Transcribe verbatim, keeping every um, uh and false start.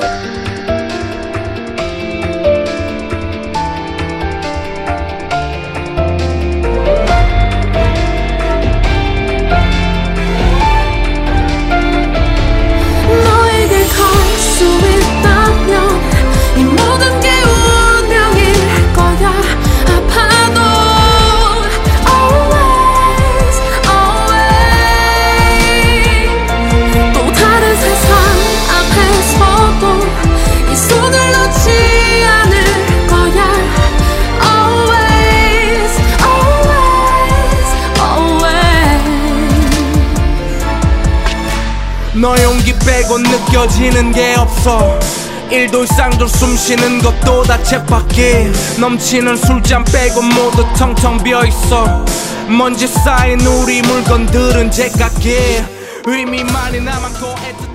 너 용기 빼고 느껴지는 게 없어. 일돌상돌 숨쉬는 것도 다 쳇바퀴. 넘치는 술잔 빼고 모두 텅텅 비어있어. 먼지 쌓인 우리 물건들은 제각기. 의미만이 남았고 애틋